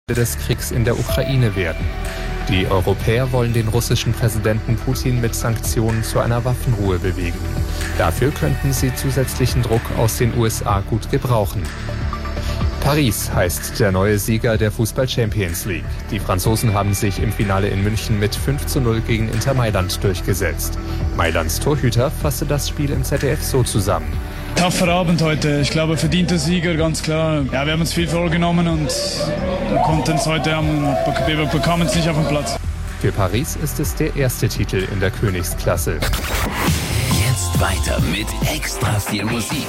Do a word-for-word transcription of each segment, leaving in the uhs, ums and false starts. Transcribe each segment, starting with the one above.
des Kriegs in der Ukraine werden. Die Europäer wollen den russischen Präsidenten Putin mit Sanktionen zu einer Waffenruhe bewegen. Dafür könnten sie zusätzlichen Druck aus den U S A gut gebrauchen. Paris heißt der neue Sieger der Fußball-Champions League. Die Franzosen haben sich im Finale in München mit fünf zu null gegen Inter Mailand durchgesetzt. Mailands Torhüter fasste das Spiel im Z D F so zusammen. Taffer Abend heute. Ich glaube, verdienter Sieger, ganz klar. Ja, wir haben uns viel vorgenommen und konnten es heute haben. Wir bekamen es nicht auf den Platz. Für Paris ist es der erste Titel in der Königsklasse. Jetzt weiter mit extra viel Musik.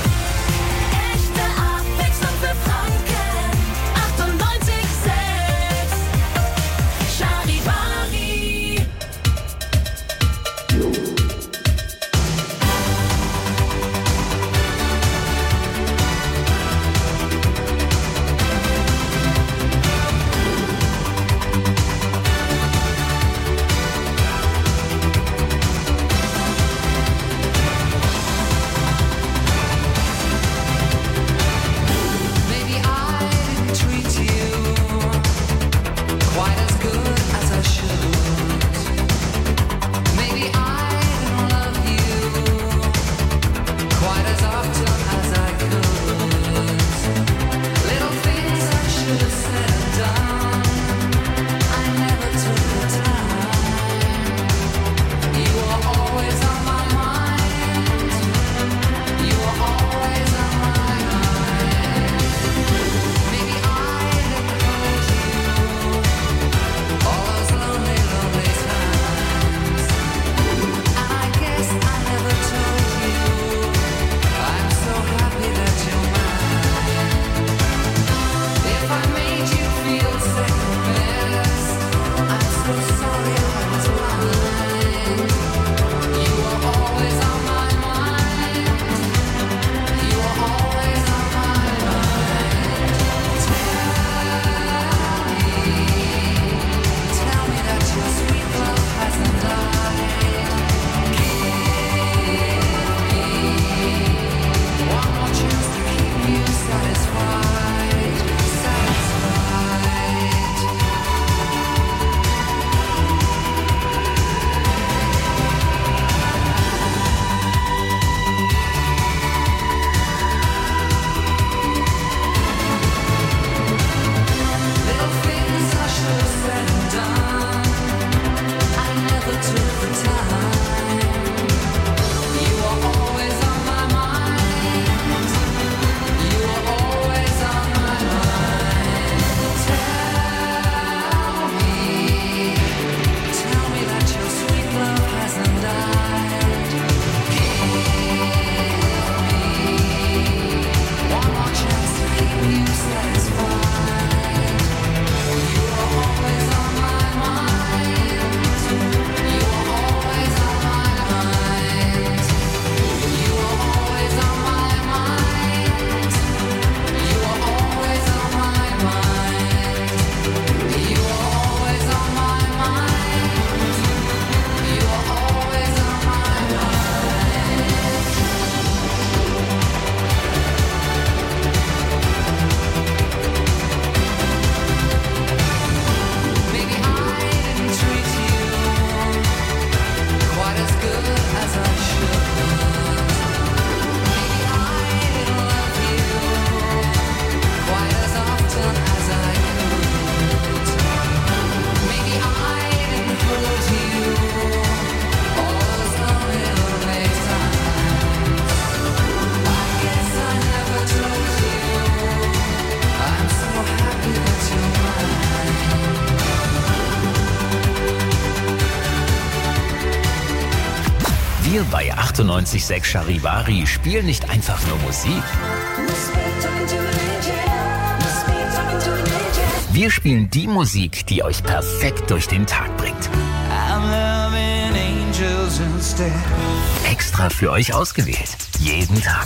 Wir bei achtundneunzig Komma sechs Charivari spielen nicht einfach nur Musik. Wir spielen die Musik, die euch perfekt durch den Tag bringt. Extra für euch ausgewählt. Jeden Tag.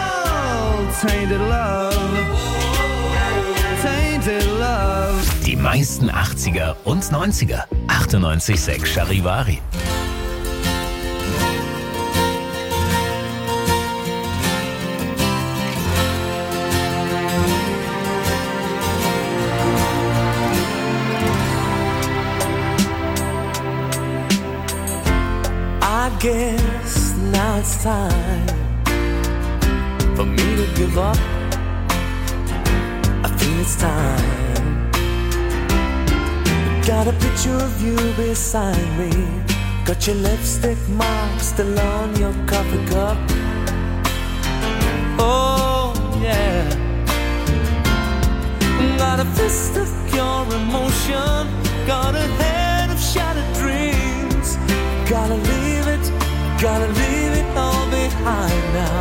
Die meisten achtziger und neunziger. achtundneunzig Komma sechs Charivari. guess now it's time for me to give up. I feel it's time. Got a picture of you beside me. Got your lipstick mark still on your coffee cup. Oh yeah. Got a fist of pure emotion. Got a head of shattered dreams. Gotta leave it, gotta leave it all behind now.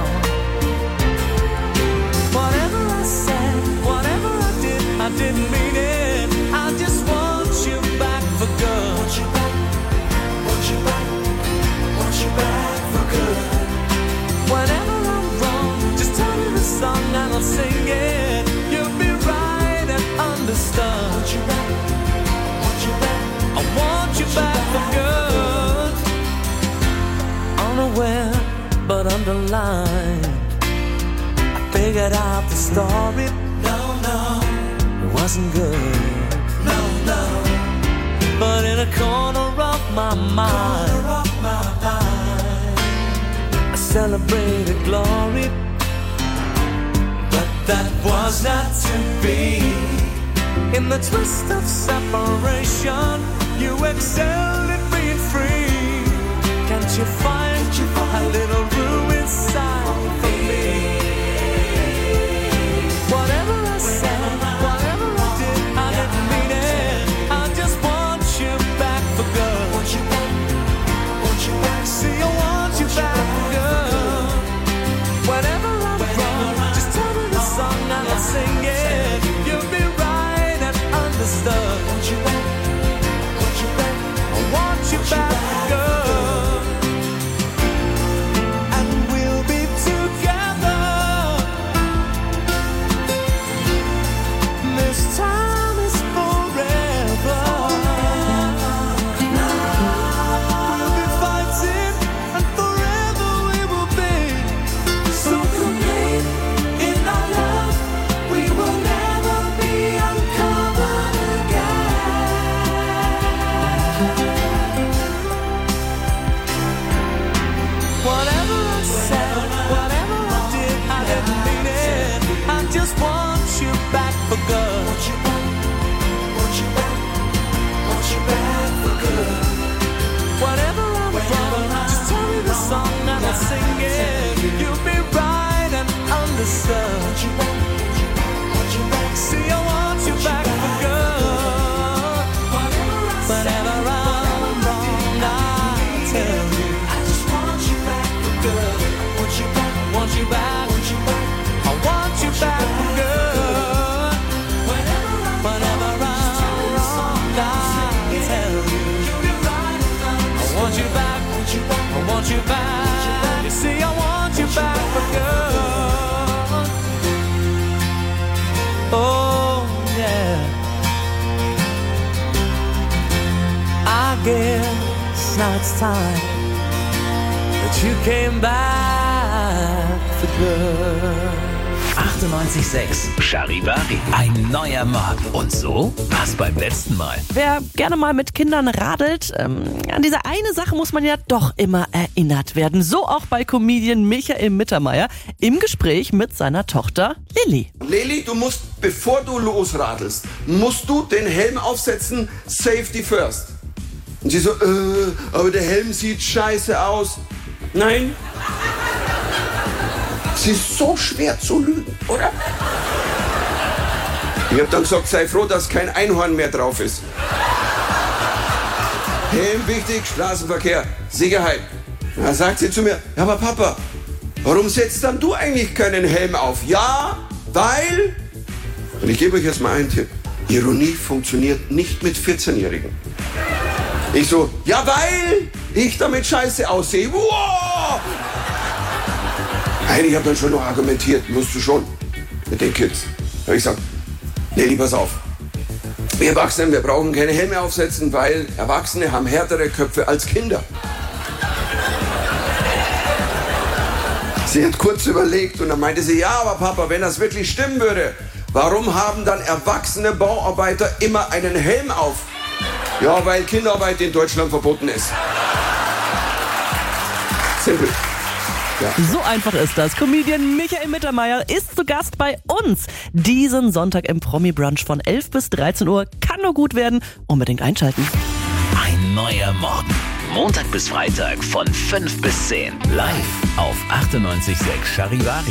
Whatever I said, whatever I did, I didn't mean it. I just want you back for good. Want you back, want you back, want you back for good. Whenever I'm wrong, just tell me the song and I'll sing it. You'll be right and understood. Want you back, want you back, I want you back for good. Unaware but underlined, I figured out the story. No, no, it wasn't good. No, no, but in a corner of my mind, corner of my mind, I celebrated glory. But that was not to be. In the twist of separation, you excelled at being free. Can't you find a little room inside for me? Whatever I said, whatever I did, I didn't mean it. I just want you back for good. Want you back, want you back. See, I want you back for good. Whenever I'm wrong, just tell me the song and I'll sing it. You'll be right and understood. Want you back, want you back. I want you back for good. Sing it, you'll be right and understood. Want you back, want you back. See, I want you back for good. Whenever I'm wrong, I'll tell you. I just want you back for good. Want you back, want you back, want you back. I want you back for good. Whenever I'm wrong, I'll tell you. I want you back, I want you back. See, I want you back for good. Oh, yeah. I guess now it's time that you came back for good. achtundneunzig Komma sechs Charivari. Ein neuer Morgen. Und so war's beim letzten Mal. Wer gerne mal mit Kindern radelt, ähm, an diese eine Sache muss man ja doch immer erinnert werden. So auch bei Comedian Michael Mittermeier im Gespräch mit seiner Tochter Lilly. Lilly, du musst, bevor du losradelst, musst du den Helm aufsetzen, Safety first. Und sie so, äh, aber der Helm sieht scheiße aus. Nein. Es ist so schwer zu lügen, oder? Ich hab dann gesagt, sei froh, dass kein Einhorn mehr drauf ist. Helm wichtig, Straßenverkehr, Sicherheit. Da sagt sie zu mir, ja, aber Papa, warum setzt dann du eigentlich keinen Helm auf? Ja, weil... Und ich gebe euch jetzt mal einen Tipp. Ironie funktioniert nicht mit vierzehnjährigen. Ich so, ja, weil ich damit scheiße aussehe. Wow! Nein, ich habe dann schon noch argumentiert, musst du schon, mit den Kids. Da habe ich gesagt, nee, pass auf. Wir Erwachsenen, wir brauchen keine Helme aufsetzen, weil Erwachsene haben härtere Köpfe als Kinder. Sie hat kurz überlegt und dann meinte sie, ja, aber Papa, wenn das wirklich stimmen würde, warum haben dann erwachsene Bauarbeiter immer einen Helm auf? Ja, weil Kinderarbeit in Deutschland verboten ist. Simpel. Ja. So einfach ist das. Comedian Michael Mittermeier ist zu Gast bei uns. Diesen Sonntag im Promi-Brunch von elf bis dreizehn Uhr. Kann nur gut werden. Unbedingt einschalten. Ein neuer Morgen. Montag bis Freitag von fünf bis zehn. Live auf achtundneunzig Komma sechs Charivari.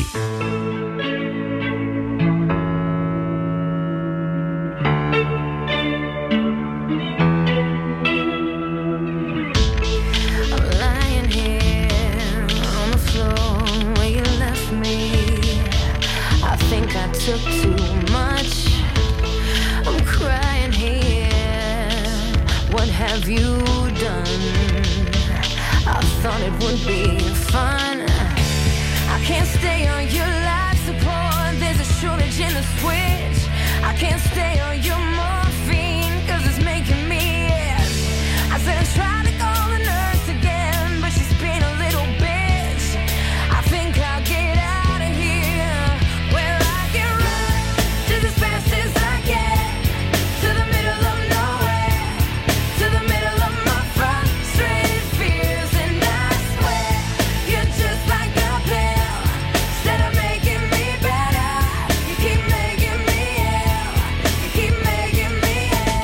Took too much. I'm crying here. What have you done? I thought it would be fun. I can't stay on your life support. There's a shortage in the switch. I can't stay on your morphine, cause it's making me itch. I said I tried to call the nurse again, but she's been a little bitch. I think I'll get out of here. Where I can run just as fast as I can, to the middle of nowhere, to the middle of my frustrated fears. And I swear, you're just like a pill. Instead of making me better, you keep making me ill. You keep making me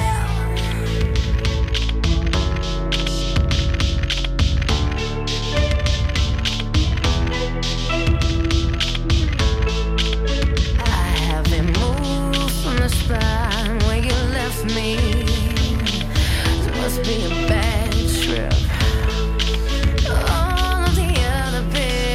I haven't moved from the spot where you left me. It must be a bad trip. All of the other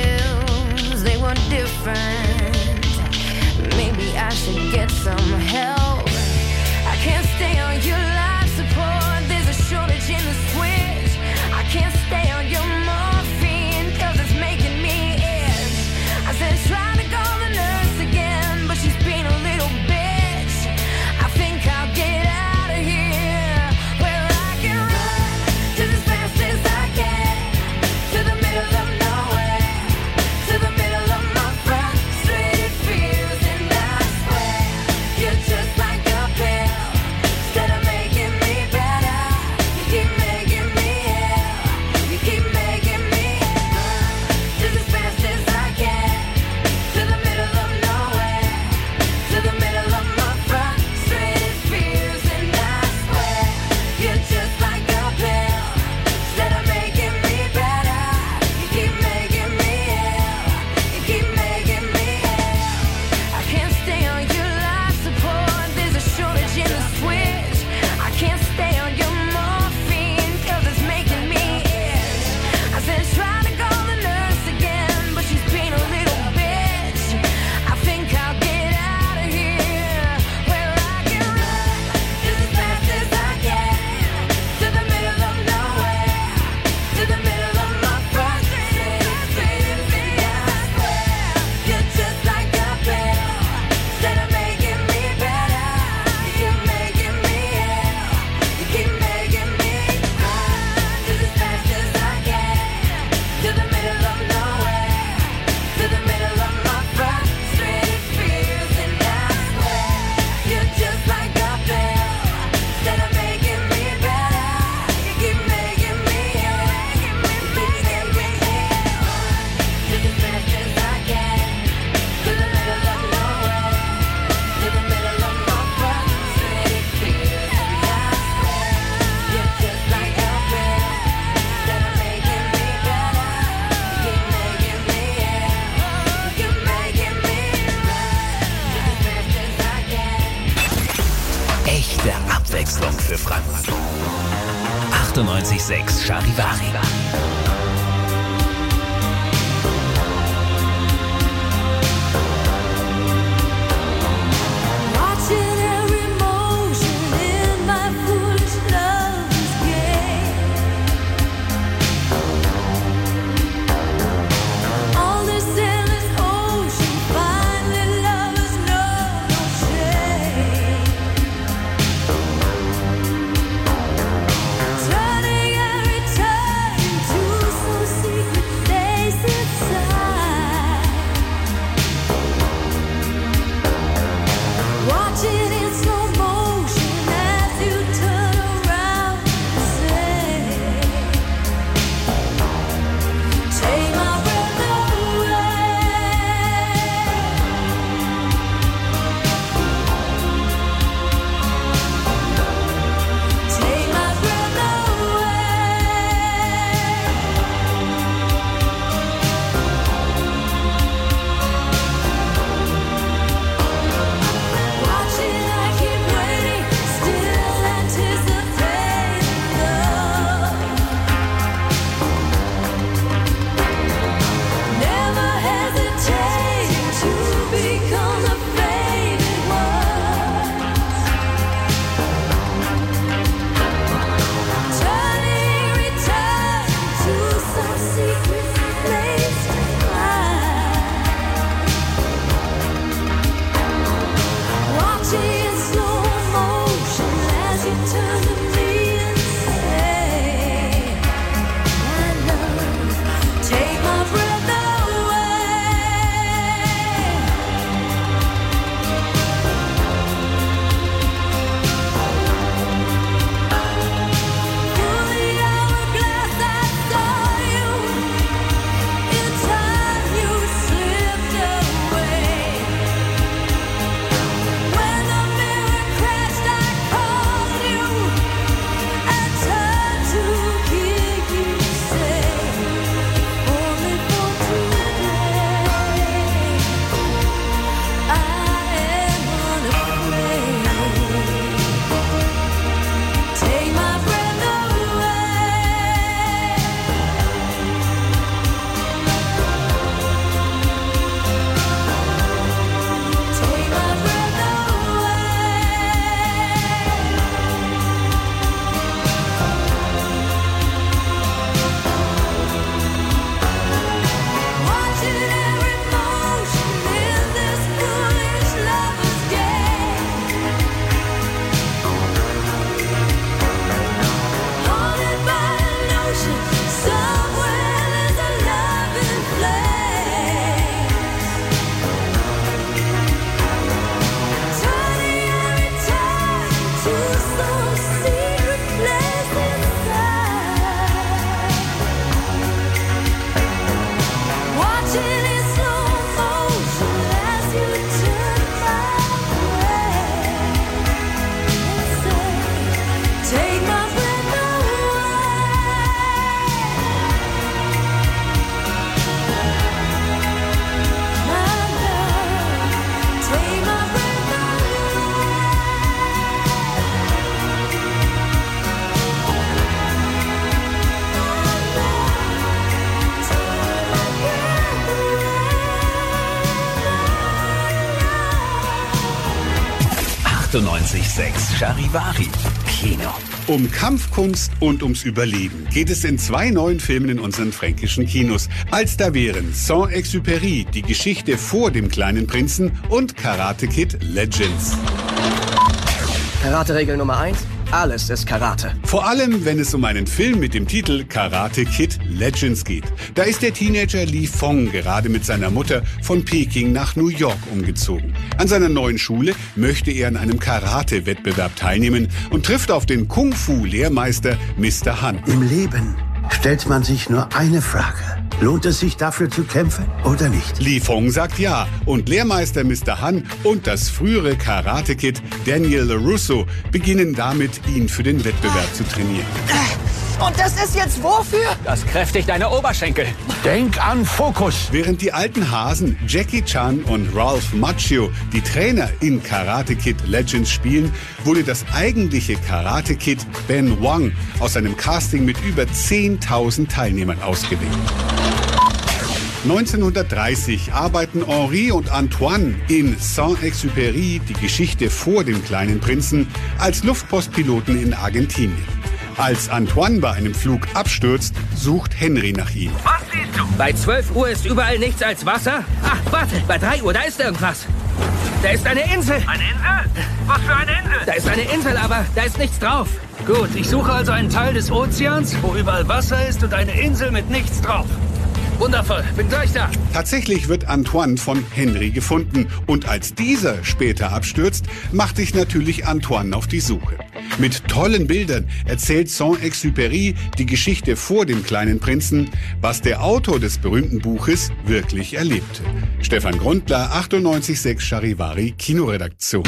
pills, they were different. Maybe I should get some help. I can't stay on your life support. There's a shortage in the switch. I can't stay on your morphine, cause it's making me itch. I said try to call the nurse again, but she's being a little bitch. I think I'll get out of here. Where I can run just as fast as I can, to the middle of nowhere, to the middle of my frustrated fears. And I swear, you're just like a pill. Instead of making me better, you keep making me ill. You keep making me run just as fast as I can, to the middle of nowhere, to the middle of my frustrated fears. And I swear, you're just like a pill. Instead of making me better, you keep making me ill. You keep making me ill. I can't stay on your life support. There's a shortage in the switch. I can't stay on your morphine, cause it's making me itch. I said try to call the nurse again, but she's being a little bitch. I think I'll get out of here. Where I can run just as fast as I can, to the middle of nowhere, to the middle of my frustrated fears. And I swear, you're just like a pill. Instead of making me better, you keep making me ill. You keep making me run just as fast as I can, to the middle of nowhere, to the middle of my frustrated fears. And I swear, you're just like a pill. Instead of making me better, you keep making me ill. You keep making me ill. Just as fast as I can, to the middle of nowhere, to the middle of my frustrated fears. And I swear, you're just like a pill. Instead of making me better, you keep making me ill. You keep making me run just as fast as I can. Echte Abwechslung für Franken. achtundneunzig Komma sechs Charivari. Watching every motion in my foolish love's game. All this endless ocean, finally lovers know no shame. Turning every turn into achtundneunzig Komma sechs Charivari Kino. Um Kampfkunst und ums Überleben geht es in zwei neuen Filmen in unseren fränkischen Kinos. Als da wären Saint-Exupéry, die Geschichte vor dem kleinen Prinzen, und Karate Kid Legends. Karate-Regel Nummer eins. Alles ist Karate. Vor allem, wenn es um einen Film mit dem Titel Karate Kid Legends geht. Da ist der Teenager Li Fong gerade mit seiner Mutter von Peking nach New York umgezogen. An seiner neuen Schule möchte er an einem Karate-Wettbewerb teilnehmen und trifft auf den Kung-Fu-Lehrmeister Mister Han. Im Leben stellt man sich nur eine Frage. Lohnt es sich dafür zu kämpfen oder nicht? Li Fong sagt ja und Lehrmeister Mister Han und das frühere Karate-Kid Daniel LaRusso beginnen damit, ihn für den Wettbewerb zu trainieren. Und das ist jetzt wofür? Das kräftigt deine Oberschenkel. Denk an Fokus. Während die alten Hasen Jackie Chan und Ralph Macchio die Trainer in Karate Kid Legends spielen, wurde das eigentliche Karate Kid Ben Wang aus einem Casting mit über zehntausend Teilnehmern ausgewählt. neunzehnhundertdreißig arbeiten Henri und Antoine in Saint-Exupéry, die Geschichte vor dem kleinen Prinzen, als Luftpostpiloten in Argentinien. Als Antoine bei einem Flug abstürzt, sucht Henry nach ihm. Was siehst du? Bei zwölf Uhr ist überall nichts als Wasser. Ach, warte, bei drei Uhr, da ist irgendwas. Da ist eine Insel. Eine Insel? Was für eine Insel? Da ist eine Insel, aber da ist nichts drauf. Gut, ich suche also einen Teil des Ozeans, wo überall Wasser ist und eine Insel mit nichts drauf. Wundervoll, bin gleich da. Tatsächlich wird Antoine von Henry gefunden und als dieser später abstürzt, macht sich natürlich Antoine auf die Suche. Mit tollen Bildern erzählt Saint-Exupéry die Geschichte vor dem kleinen Prinzen, was der Autor des berühmten Buches wirklich erlebte. Stefan Grundler, achtundneunzig Komma sechs Charivari Kinoredaktion.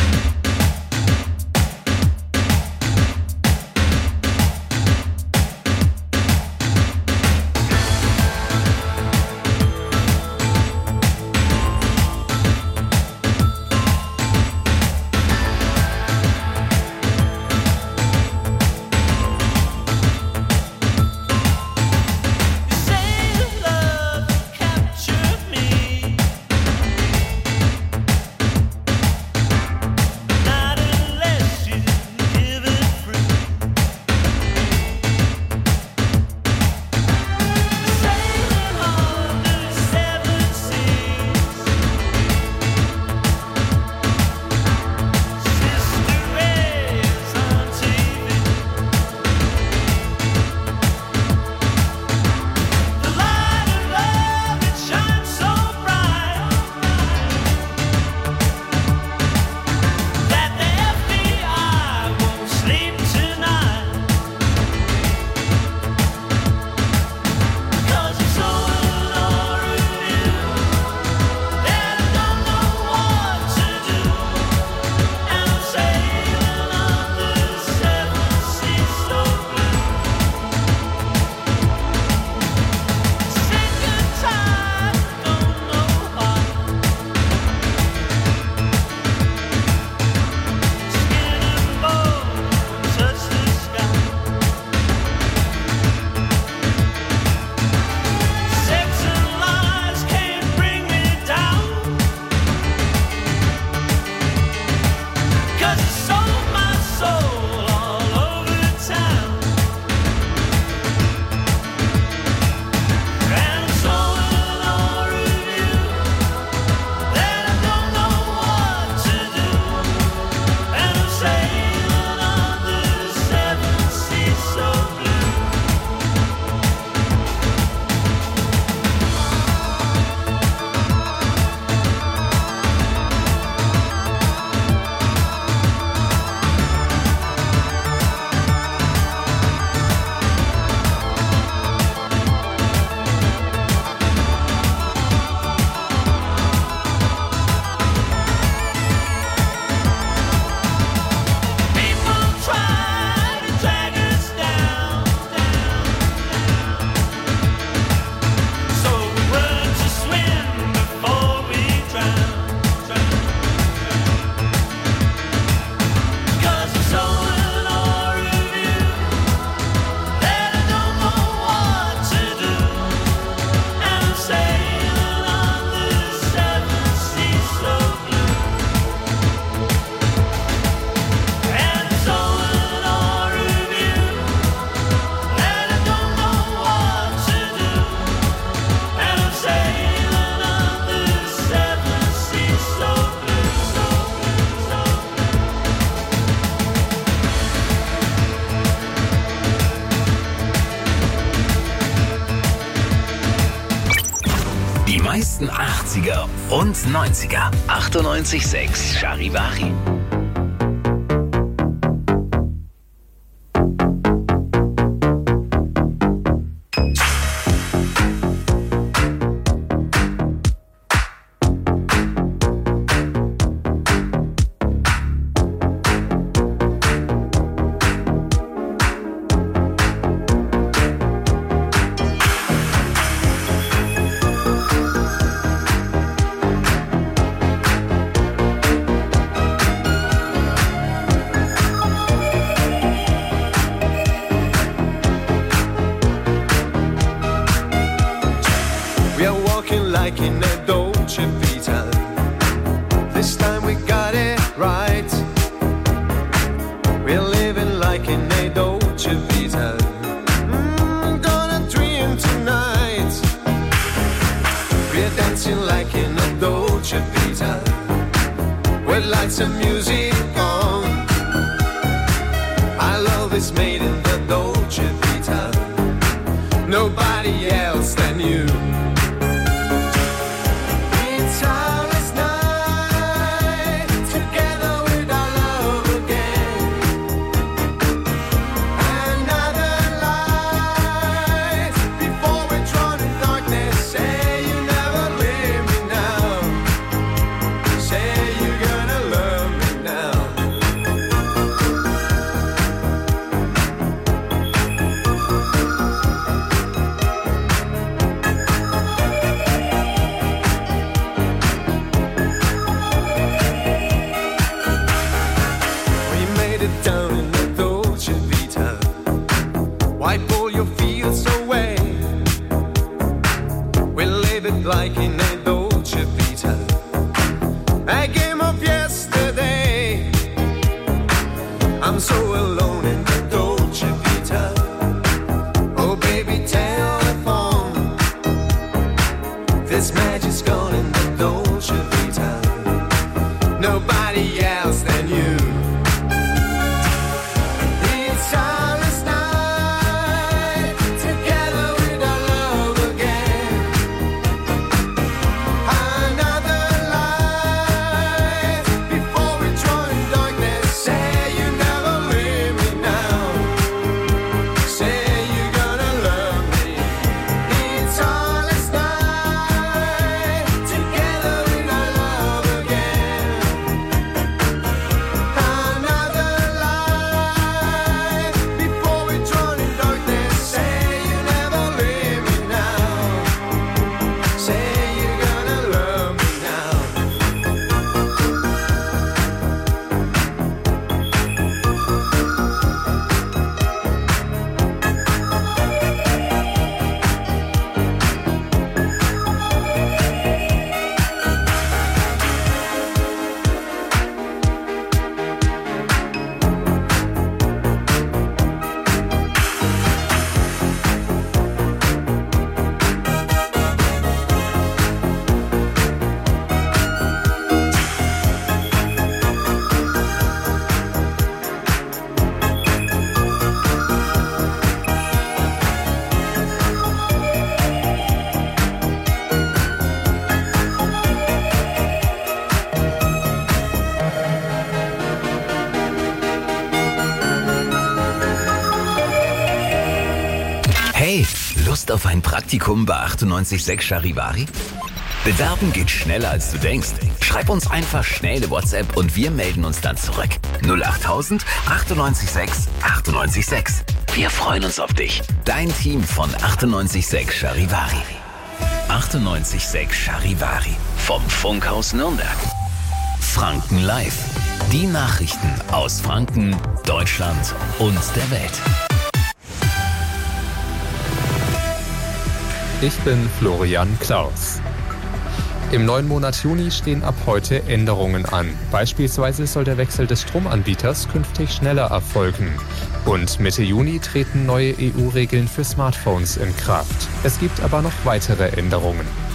Die meisten achtziger und neunziger. achtundneunzig Komma sechs Charivari. Like in a Dolce Vita, this time we got it right. We're living like in a Dolce Vita. Mm, gonna dream tonight. We're dancing like in a Dolce Vita, with lights and music on. Our love is made in the Dolce Vita, nobody else than you. Like in a Dolce Vita, a game of yesterday. I'm so alone in the Dolce Vita. Oh baby, telephone. This magic's gone in the Dolce Vita, nobody else than you. It's ours night, together with our love again. Hey, Lust auf ein Praktikum bei achtundneunzig Komma sechs Charivari? Bewerben geht schneller als du denkst. Schreib uns einfach schnell eine WhatsApp und wir melden uns dann zurück. null acht tausend achtundneunzig Komma sechs achtundneunzig Komma sechs. Wir freuen uns auf dich. Dein Team von achtundneunzig Komma sechs Charivari. achtundneunzig Komma sechs Charivari. Vom Funkhaus Nürnberg. Franken Live. Die Nachrichten aus Franken, Deutschland und der Welt. Ich bin Florian Klaus. Im neuen Monat Juni stehen ab heute Änderungen an. Beispielsweise soll der Wechsel des Stromanbieters künftig schneller erfolgen. Und Mitte Juni treten neue E U-Regeln für Smartphones in Kraft. Es gibt aber noch weitere Änderungen.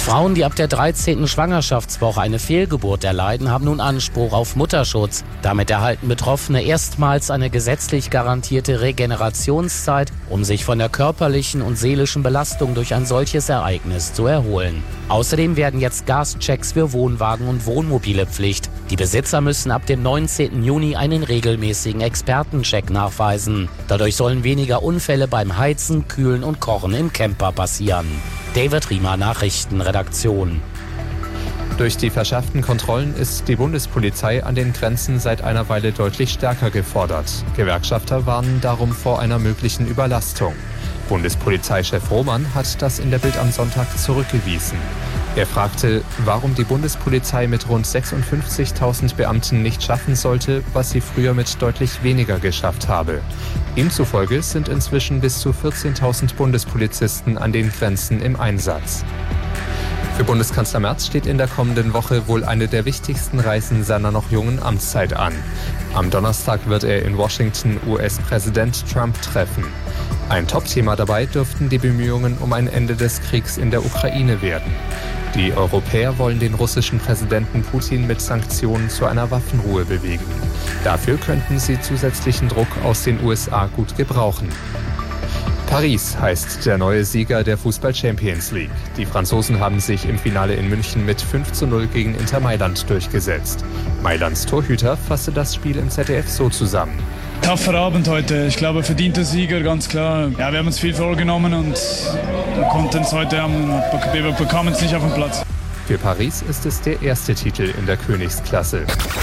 Frauen, die ab der dreizehnten Schwangerschaftswoche eine Fehlgeburt erleiden, haben nun Anspruch auf Mutterschutz. Damit erhalten Betroffene erstmals eine gesetzlich garantierte Regenerationszeit, um sich von der körperlichen und seelischen Belastung durch ein solches Ereignis zu erholen. Außerdem werden jetzt Gaschecks für Wohnwagen und Wohnmobile Pflicht. Die Besitzer müssen ab dem neunzehnten Juni einen regelmäßigen Expertencheck nachweisen. Dadurch sollen weniger Unfälle beim Heizen, Kühlen und Kochen im Camper passieren. David Riemer, Nachrichtenredaktion. Durch die verschärften Kontrollen ist die Bundespolizei an den Grenzen seit einer Weile deutlich stärker gefordert. Gewerkschafter warnen darum vor einer möglichen Überlastung. Bundespolizeichef Roman hat das in der Bild am Sonntag zurückgewiesen. Er fragte, warum die Bundespolizei mit rund sechsundfünfzigtausend Beamten nicht schaffen sollte, was sie früher mit deutlich weniger geschafft habe. Ihm zufolge sind inzwischen bis zu vierzehntausend Bundespolizisten an den Grenzen im Einsatz. Für Bundeskanzler Merz steht in der kommenden Woche wohl eine der wichtigsten Reisen seiner noch jungen Amtszeit an. Am Donnerstag wird er in Washington U S-Präsident Trump treffen. Ein Topthema dabei dürften die Bemühungen um ein Ende des Kriegs in der Ukraine werden. Die Europäer wollen den russischen Präsidenten Putin mit Sanktionen zu einer Waffenruhe bewegen. Dafür könnten sie zusätzlichen Druck aus den U S A gut gebrauchen. Paris heißt der neue Sieger der Fußball-Champions League. Die Franzosen haben sich im Finale in München mit fünf zu null gegen Inter Mailand durchgesetzt. Mailands Torhüter fasste das Spiel im Z D F so zusammen. Taffer Abend heute. Ich glaube, verdienter Sieger, ganz klar. Ja, wir haben uns viel vorgenommen und konnten es heute, haben, wir bekamen es nicht auf den Platz. Für Paris ist es der erste Titel in der Königsklasse.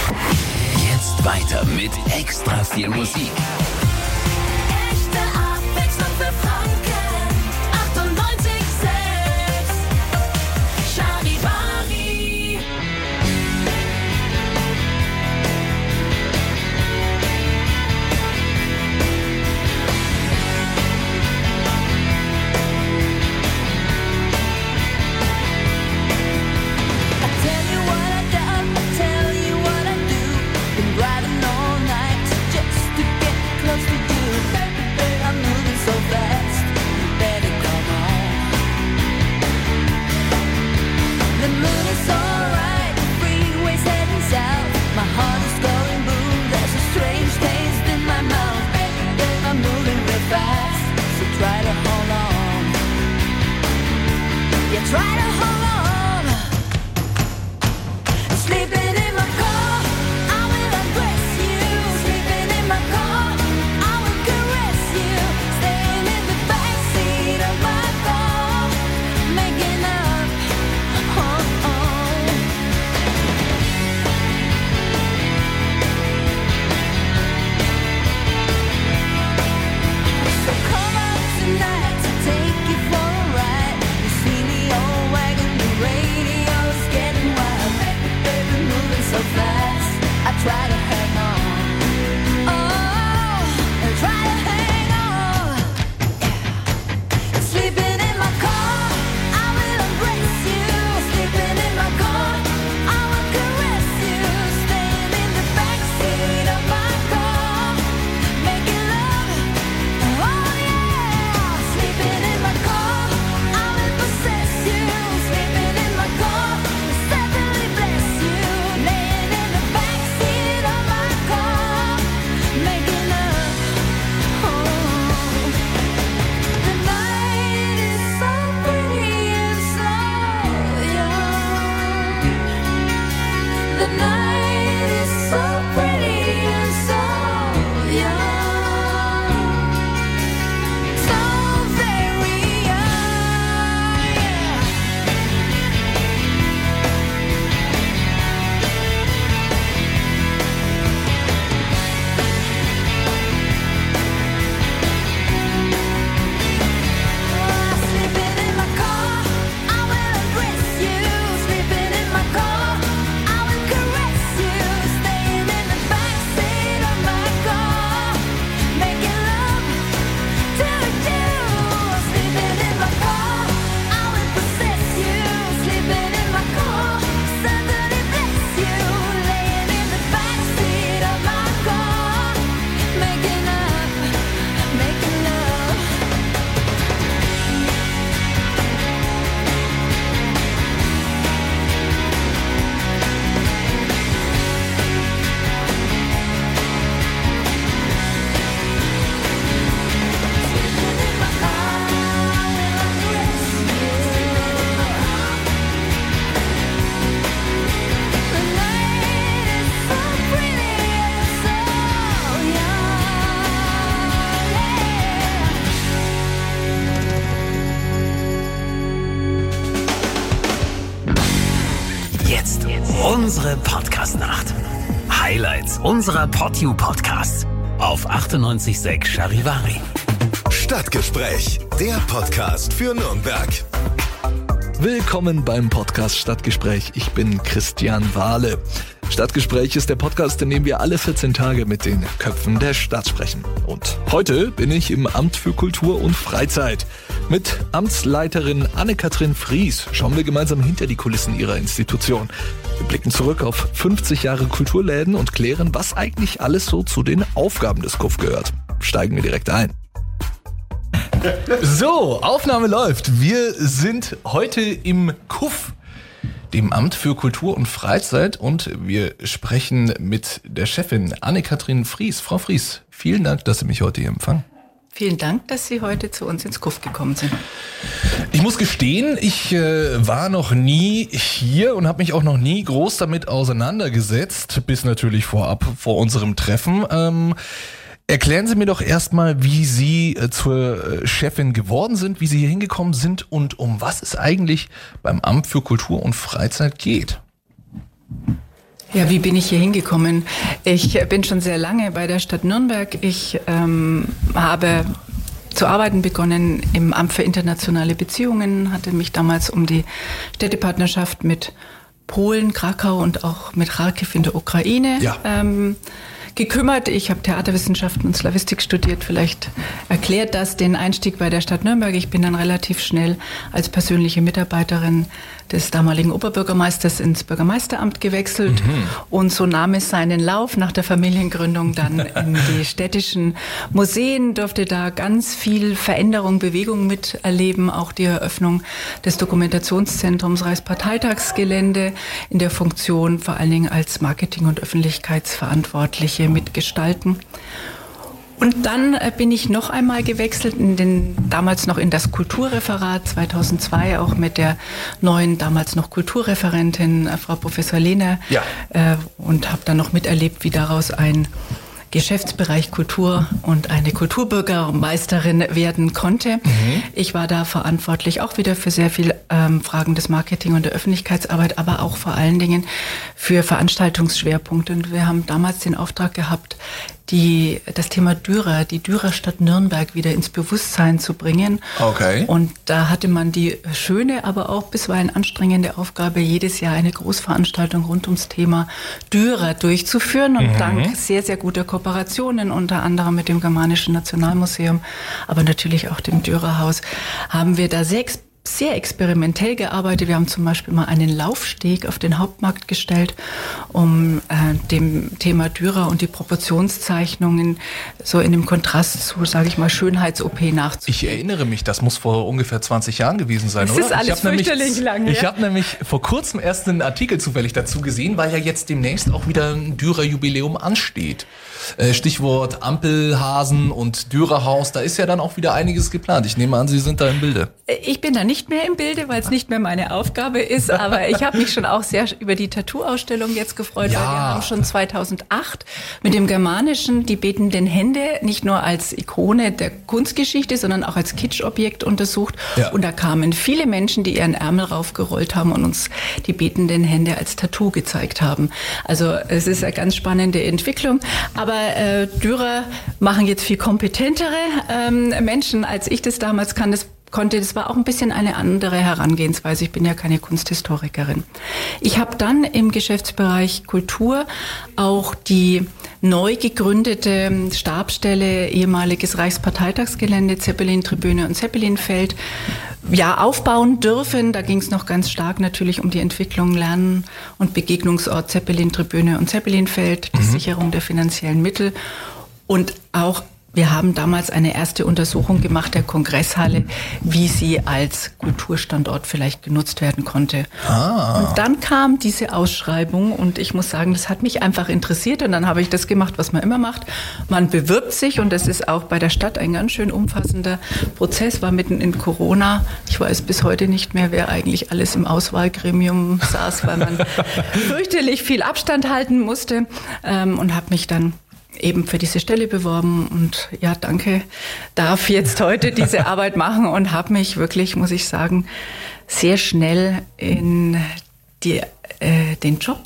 Jetzt weiter mit extra viel Musik. Riding all night just to get close Unsere Podcast-Nacht. Highlights unserer PodU-Podcasts auf achtundneunzig Komma sechs Charivari. Stadtgespräch, der Podcast für Nürnberg. Willkommen beim Podcast Stadtgespräch. Ich bin Christian Wahle. Stadtgespräch ist der Podcast, in dem wir alle vierzehn Tage mit den Köpfen der Stadt sprechen. Und heute bin ich im Amt für Kultur und Freizeit. Mit Amtsleiterin Anne-Kathrin Fries schauen wir gemeinsam hinter die Kulissen ihrer Institution. Wir blicken zurück auf fünfzig Jahre Kulturläden und klären, was eigentlich alles so zu den Aufgaben des K U F gehört. Steigen wir direkt ein. So, Aufnahme läuft. Wir sind heute im K U F, dem Amt für Kultur und Freizeit, und wir sprechen mit der Chefin Anne-Kathrin Fries. Frau Fries, vielen Dank, dass Sie mich heute hier empfangen. Vielen Dank, dass Sie heute zu uns ins K U F gekommen sind. Ich muss gestehen, ich äh, war noch nie hier und habe mich auch noch nie groß damit auseinandergesetzt, bis natürlich vorab vor unserem Treffen. Ähm, erklären Sie mir doch erstmal, wie Sie äh, zur äh, Chefin geworden sind, wie Sie hier hingekommen sind und um was es eigentlich beim Amt für Kultur und Freizeit geht. Ja, wie bin ich hier hingekommen? Ich bin schon sehr lange bei der Stadt Nürnberg. Ich ähm, habe zu arbeiten begonnen im Amt für internationale Beziehungen, hatte mich damals um die Städtepartnerschaft mit Polen, Krakau und auch mit Charkiw in der Ukraine ja. ähm, gekümmert. Ich habe Theaterwissenschaften und Slawistik studiert. Vielleicht erklärt das den Einstieg bei der Stadt Nürnberg. Ich bin dann relativ schnell als persönliche Mitarbeiterin des damaligen Oberbürgermeisters ins Bürgermeisteramt gewechselt. Mhm. Und so nahm es seinen Lauf nach der Familiengründung dann in die städtischen Museen, durfte da ganz viel Veränderung, Bewegung miterleben, auch die Eröffnung des Dokumentationszentrums Reichsparteitagsgelände in der Funktion vor allen Dingen als Marketing- und Öffentlichkeitsverantwortliche mitgestalten. Und dann bin ich noch einmal gewechselt, in den, damals noch in das Kulturreferat zweitausendzwei, auch mit der neuen, damals noch Kulturreferentin, Frau Professor Lehner, ja. äh, und habe dann noch miterlebt, wie daraus ein Geschäftsbereich Kultur und eine Kulturbürgermeisterin werden konnte. Mhm. Ich war da verantwortlich auch wieder für sehr viel ähm, Fragen des Marketing und der Öffentlichkeitsarbeit, aber auch vor allen Dingen für Veranstaltungsschwerpunkte. Und wir haben damals den Auftrag gehabt, die, das Thema Dürer, die Dürerstadt Nürnberg wieder ins Bewusstsein zu bringen. Okay. Und da hatte man die schöne, aber auch bisweilen anstrengende Aufgabe, jedes Jahr eine Großveranstaltung rund ums Thema Dürer durchzuführen. Und mhm. dank sehr, sehr guter Kooperationen, unter anderem mit dem Germanischen Nationalmuseum, aber natürlich auch dem Dürerhaus, haben wir da sehr sehr experimentell gearbeitet. Wir haben zum Beispiel mal einen Laufsteg auf den Hauptmarkt gestellt, um äh, dem Thema Dürer und die Proportionszeichnungen so in dem Kontrast zu, sage ich mal, Schönheits-O P nachzuziehen. Ich erinnere mich, das muss vor ungefähr zwanzig Jahren gewesen sein, das oder? Das ist alles fürchterlich lang. Ich ja. habe nämlich vor kurzem erst einen Artikel zufällig dazu gesehen, weil ja jetzt demnächst auch wieder ein Dürer-Jubiläum ansteht. Äh, Stichwort Ampelhasen und Dürerhaus, da ist ja dann auch wieder einiges geplant. Ich nehme an, Sie sind da im Bilde. Ich bin da nicht mehr im Bilde, weil es nicht mehr meine Aufgabe ist, aber ich habe mich schon auch sehr über die Tattoo-Ausstellung jetzt gefreut, ja. weil wir haben schon zweitausendacht mit dem Germanischen die betenden Hände nicht nur als Ikone der Kunstgeschichte, sondern auch als Kitschobjekt untersucht. Ja. Und da kamen viele Menschen, die ihren Ärmel raufgerollt haben und uns die betenden Hände als Tattoo gezeigt haben. Also es ist eine ganz spannende Entwicklung, aber äh, Dürer machen jetzt viel kompetentere ähm, Menschen, als ich das damals kann. Das konnte, das war auch ein bisschen eine andere Herangehensweise. Ich bin ja keine Kunsthistorikerin. Ich habe dann im Geschäftsbereich Kultur auch die neu gegründete Stabsstelle ehemaliges Reichsparteitagsgelände, Zeppelin-Tribüne und Zeppelinfeld ja, aufbauen dürfen. Da ging es noch ganz stark natürlich um die Entwicklung, Lernen und Begegnungsort Zeppelin-Tribüne und Zeppelinfeld, die mhm. Sicherung der finanziellen Mittel und auch wir haben damals eine erste Untersuchung gemacht der Kongresshalle, wie sie als Kulturstandort vielleicht genutzt werden konnte. Ah. Und dann kam diese Ausschreibung und ich muss sagen, das hat mich einfach interessiert und dann habe ich das gemacht, was man immer macht. Man bewirbt sich und das ist auch bei der Stadt ein ganz schön umfassender Prozess, war mitten in Corona. Ich weiß bis heute nicht mehr, wer eigentlich alles im Auswahlgremium saß, weil man fürchterlich viel Abstand halten musste ähm, und habe mich dann eben für diese Stelle beworben und ja, danke, darf jetzt heute diese Arbeit machen und habe mich wirklich, muss ich sagen, sehr schnell in die äh, den Job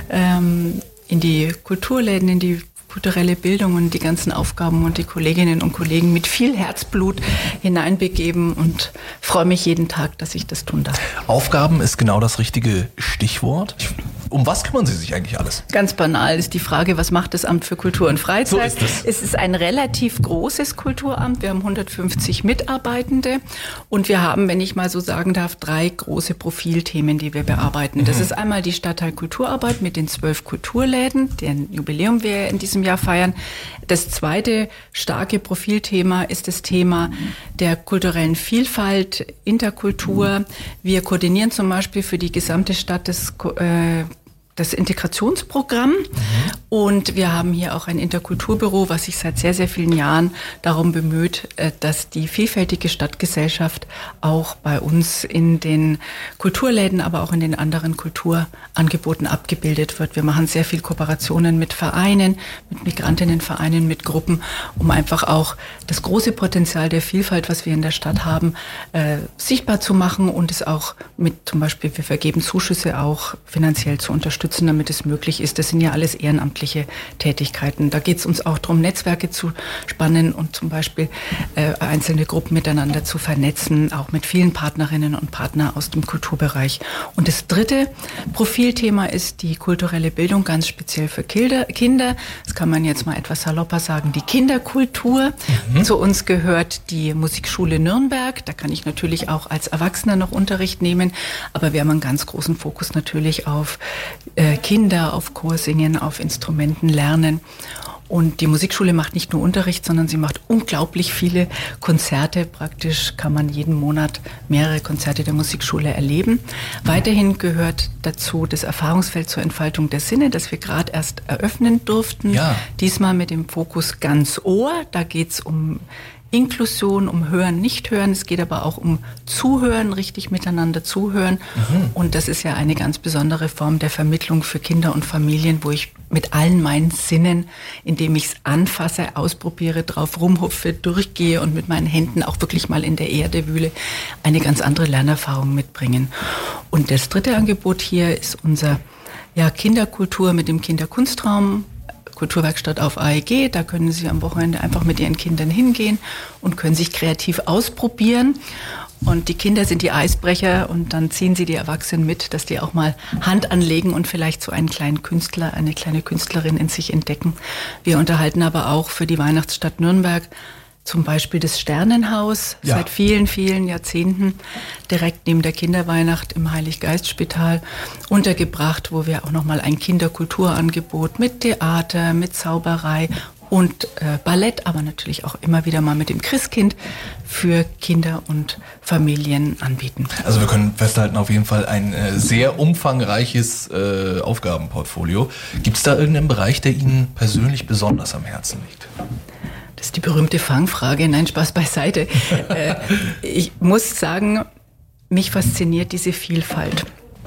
ähm, in die Kulturläden, in die kulturelle Bildung und die ganzen Aufgaben und die Kolleginnen und Kollegen mit viel Herzblut hineinbegeben und freue mich jeden Tag, dass ich das tun darf. Aufgaben ist genau das richtige Stichwort. Um was kümmern Sie sich eigentlich alles? Ganz banal ist die Frage, was macht das Amt für Kultur und Freizeit? So ist es. Es ist ein relativ großes Kulturamt. Wir haben hundertfünfzig Mitarbeitende und wir haben, wenn ich mal so sagen darf, drei große Profilthemen, die wir bearbeiten. Das Mhm. ist einmal die Stadtteil Kulturarbeit mit den zwölf Kulturläden, deren Jubiläum wir in diesem Jahr feiern. Das zweite starke Profilthema ist das Thema der kulturellen Vielfalt, Interkultur. Wir koordinieren zum Beispiel für die gesamte Stadt das äh, das Integrationsprogramm. Mhm. Und wir haben hier auch ein Interkulturbüro, was sich seit sehr, sehr vielen Jahren darum bemüht, dass die vielfältige Stadtgesellschaft auch bei uns in den Kulturläden, aber auch in den anderen Kulturangeboten abgebildet wird. Wir machen sehr viel Kooperationen mit Vereinen, mit Migrantinnenvereinen, mit Gruppen, um einfach auch das große Potenzial der Vielfalt, was wir in der Stadt haben, äh, sichtbar zu machen und es auch mit zum Beispiel, wir vergeben Zuschüsse auch finanziell zu unterstützen, damit es möglich ist. Das sind ja alles ehrenamtliche Tätigkeiten. Da geht es uns auch darum, Netzwerke zu spannen und zum Beispiel äh, einzelne Gruppen miteinander zu vernetzen, auch mit vielen Partnerinnen und Partnern aus dem Kulturbereich. Und das dritte Profilthema ist die kulturelle Bildung, ganz speziell für Kinder. Das kann man jetzt mal etwas salopper sagen, die Kinderkultur. Mhm. Zu uns gehört die Musikschule Nürnberg. Da kann ich natürlich auch als Erwachsener noch Unterricht nehmen, aber wir haben einen ganz großen Fokus natürlich auf Kinder, auf Chorsingen, auf Instrumenten lernen. Und die Musikschule macht nicht nur Unterricht, sondern sie macht unglaublich viele Konzerte. Praktisch kann man jeden Monat mehrere Konzerte der Musikschule erleben. Weiterhin gehört dazu das Erfahrungsfeld zur Entfaltung der Sinne, das wir gerade erst eröffnen durften. Ja. Diesmal mit dem Fokus ganz Ohr. Da geht's um Inklusion, um Hören, Nicht-Hören. Es geht aber auch um Zuhören, richtig miteinander zuhören. Mhm. Und das ist ja eine ganz besondere Form der Vermittlung für Kinder und Familien, wo ich mit allen meinen Sinnen, indem ich es anfasse, ausprobiere, drauf rumhupfe, durchgehe und mit meinen Händen auch wirklich mal in der Erde wühle, eine ganz andere Lernerfahrung mitbringen. Und das dritte Angebot hier ist unser ja, Kinderkultur mit dem Kinderkunstraum. Kulturwerkstatt auf A E G, da können Sie am Wochenende einfach mit Ihren Kindern hingehen und können sich kreativ ausprobieren. Und die Kinder sind die Eisbrecher und dann ziehen Sie die Erwachsenen mit, dass die auch mal Hand anlegen und vielleicht so einen kleinen Künstler, eine kleine Künstlerin in sich entdecken. Wir unterhalten aber auch für die Weihnachtsstadt Nürnberg zum Beispiel das Sternenhaus, ja. Seit vielen, vielen Jahrzehnten direkt neben der Kinderweihnacht im Heiliggeistspital untergebracht, wo wir auch nochmal ein Kinderkulturangebot mit Theater, mit Zauberei und äh, Ballett, aber natürlich auch immer wieder mal mit dem Christkind für Kinder und Familien anbieten. Also wir können festhalten, auf jeden Fall ein äh, sehr umfangreiches äh, Aufgabenportfolio. Gibt es da irgendeinen Bereich, der Ihnen persönlich besonders am Herzen liegt? Das ist die berühmte Fangfrage. Nein, Spaß beiseite. äh, ich muss sagen, mich fasziniert diese Vielfalt.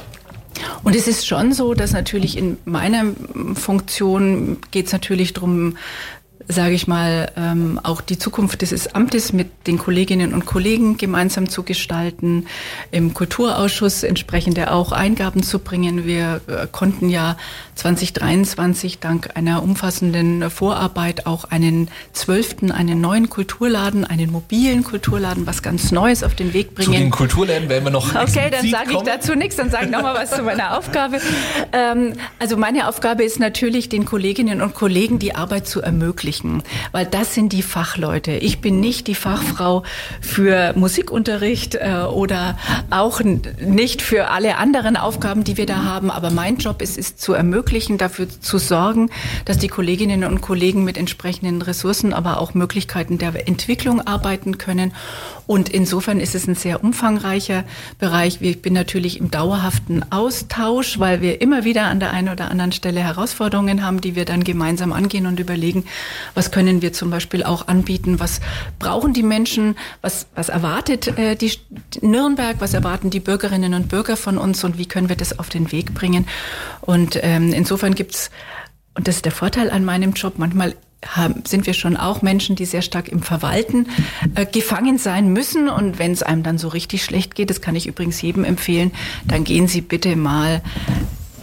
Und es ist schon so, dass natürlich in meiner Funktion geht es natürlich darum, sage ich mal, ähm, auch die Zukunft dieses Amtes mit den Kolleginnen und Kollegen gemeinsam zu gestalten, im Kulturausschuss entsprechend auch Eingaben zu bringen. Wir äh, konnten ja zwanzig dreiundzwanzig dank einer umfassenden Vorarbeit auch einen zwölften, einen neuen Kulturladen, einen mobilen Kulturladen, was ganz Neues auf den Weg bringen. Zu den Kulturläden werden wir noch Okay, dann sage ich dazu nichts, dann sage ich nochmal was zu meiner Aufgabe. Ähm, also meine Aufgabe ist natürlich, den Kolleginnen und Kollegen die Arbeit zu ermöglichen. Weil das sind die Fachleute. Ich bin nicht die Fachfrau für Musikunterricht äh, oder auch n- nicht für alle anderen Aufgaben, die wir da haben. Aber mein Job ist es zu ermöglichen, dafür zu sorgen, dass die Kolleginnen und Kollegen mit entsprechenden Ressourcen, aber auch Möglichkeiten der Entwicklung arbeiten können. Und insofern ist es ein sehr umfangreicher Bereich. Ich bin natürlich im dauerhaften Austausch, weil wir immer wieder an der einen oder anderen Stelle Herausforderungen haben, die wir dann gemeinsam angehen und überlegen, was können wir zum Beispiel auch anbieten, was brauchen die Menschen, was, was erwartet äh, die Nürnberg, was erwarten die Bürgerinnen und Bürger von uns und wie können wir das auf den Weg bringen. Und ähm, insofern gibt's, und das ist der Vorteil an meinem Job, manchmal haben, sind wir schon auch Menschen, die sehr stark im Verwalten äh, gefangen sein müssen. Und wenn es einem dann so richtig schlecht geht, das kann ich übrigens jedem empfehlen, dann gehen Sie bitte mal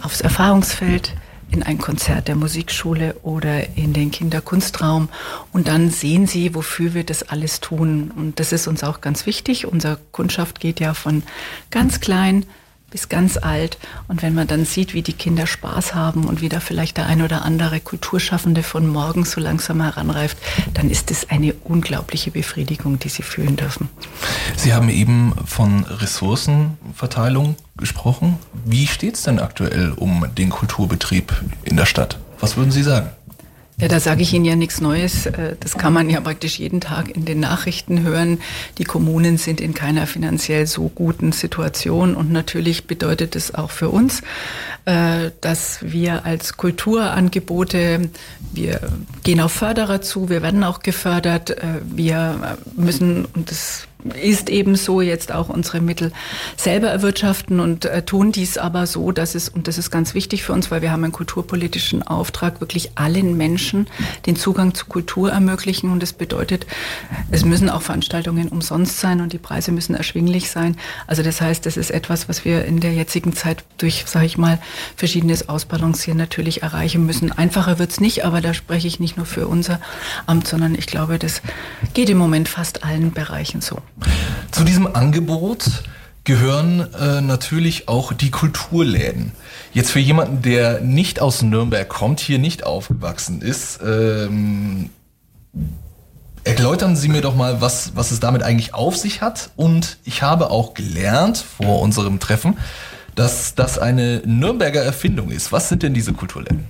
aufs Erfahrungsfeld, in ein Konzert der Musikschule oder in den Kinderkunstraum und dann sehen sie, wofür wir das alles tun. Und das ist uns auch ganz wichtig. Unsere Kundschaft geht ja von ganz klein bis ganz alt. Und wenn man dann sieht, wie die Kinder Spaß haben und wie da vielleicht der ein oder andere Kulturschaffende von morgen so langsam heranreift, dann ist es eine unglaubliche Befriedigung, die sie fühlen dürfen. Sie haben eben von Ressourcenverteilung gesprochen. Wie steht es denn aktuell um den Kulturbetrieb in der Stadt? Was würden Sie sagen? Ja, da sage ich Ihnen ja nichts Neues. Das kann man ja praktisch jeden Tag in den Nachrichten hören. Die Kommunen sind in keiner finanziell so guten Situation. Und natürlich bedeutet es auch für uns, dass wir als Kulturangebote, wir gehen auf Förderer zu, wir werden auch gefördert. Wir müssen, und das ist eben so, jetzt auch unsere Mittel selber erwirtschaften und äh, tun dies aber so, dass es, und das ist ganz wichtig für uns, weil wir haben einen kulturpolitischen Auftrag, wirklich allen Menschen den Zugang zu Kultur ermöglichen. Und das bedeutet, es müssen auch Veranstaltungen umsonst sein und die Preise müssen erschwinglich sein. Also das heißt, das ist etwas, was wir in der jetzigen Zeit durch, sage ich mal, verschiedenes Ausbalancieren natürlich erreichen müssen. Einfacher wird's nicht, aber da spreche ich nicht nur für unser Amt, sondern ich glaube, das geht im Moment fast allen Bereichen so. Zu diesem Angebot gehören äh, natürlich auch die Kulturläden. Jetzt für jemanden, der nicht aus Nürnberg kommt, hier nicht aufgewachsen ist, ähm, erläutern Sie mir doch mal, was, was es damit eigentlich auf sich hat. Und ich habe auch gelernt vor unserem Treffen, dass das eine Nürnberger Erfindung ist. Was sind denn diese Kulturläden?